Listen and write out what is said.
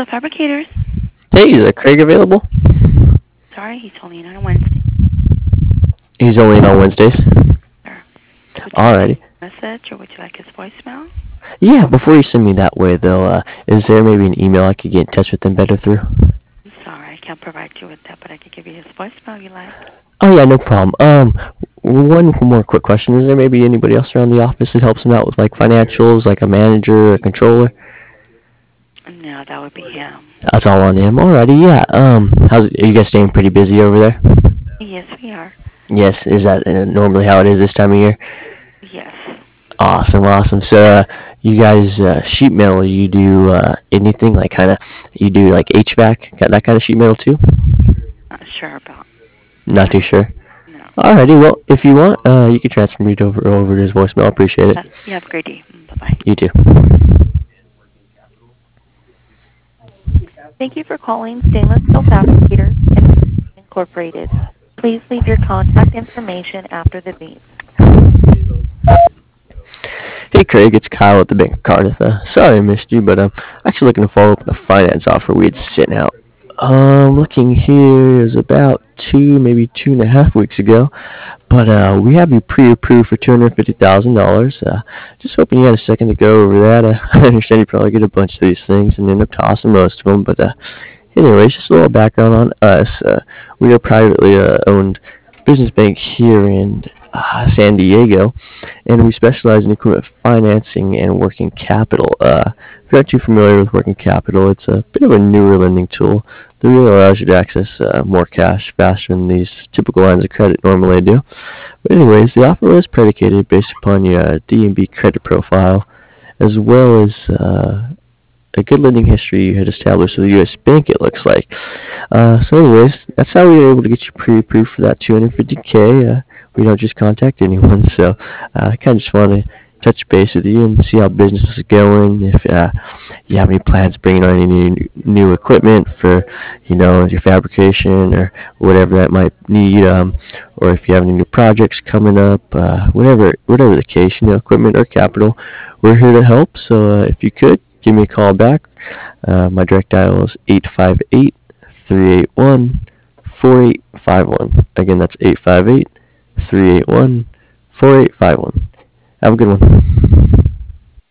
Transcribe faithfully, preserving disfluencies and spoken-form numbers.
Fabricators. Hey, is uh, Craig available? Sorry, he's only in on Wednesday. He's only in on Wednesdays. Sir. Would you like Alrighty. a message or would you like his voicemail? Yeah, before you send me that way, though, uh, is there maybe an email I could get in touch with him better through? I'm sorry, I can't provide you with that, but I could give you his voicemail if you like. Oh, yeah, no problem. Um, one more quick question. Is there maybe anybody else around the office that helps him out with, like, financials, like a manager or controller? No, that would be him. That's all on him. Alrighty, yeah. Um, how's are you guys staying pretty busy over there? Yes, we are. Yes, is that uh, normally how it is this time of year? Yes. Awesome, awesome. So, uh, you guys, uh, sheet metal, you do uh, anything like kind of, you do like H V A C, got that kind of sheet metal too? Not sure about. Not too sure. No. Alrighty, well, if you want, uh, you can transfer me over over to his voicemail. I appreciate it. Uh, You have a great day. Bye bye. You too. Thank you for calling Stainless Steel Fabricators and Incorporated. Please leave your contact information after the beep. Hey Craig, it's Kyle at the Bank of Cardiff. Uh, sorry I missed you, but I'm actually looking to follow up on a finance offer we had sent out. Um, looking here is about two, maybe two and a half weeks ago, but uh, we have you pre-approved for two hundred fifty thousand dollars. Uh, just hoping you had a second to go over that. Uh, I understand you probably get a bunch of these things and end up tossing most of them, but uh, anyways, just a little background on us. Uh, we are a privately uh, owned business bank here in uh, San Diego, and we specialize in equipment financing and working capital. Uh, if you're not too familiar with working capital, it's a bit of a newer lending tool that really allows you to access uh, more cash faster than these typical lines of credit normally do. But anyways, the offer is predicated based upon your uh, D and B credit profile, as well as uh, a good lending history you had established with a U S bank, it looks like. Uh, so anyways, that's how we were able to get you pre-approved for that two hundred fifty K. Uh, we don't just contact anyone, so uh, I kind of just want to touch base with you and see how business is going. If uh, you have any plans bringing on any new, new equipment for, you know, your fabrication or whatever that might need, um, or if you have any new projects coming up, uh, whatever, whatever the case, you know, equipment or capital, we're here to help. So uh, if you could, give me a call back. Uh, my direct dial is eight five eight, three eight one, four eight five one. Again, that's eight five eight, three eight one, four eight five one. Have a good one.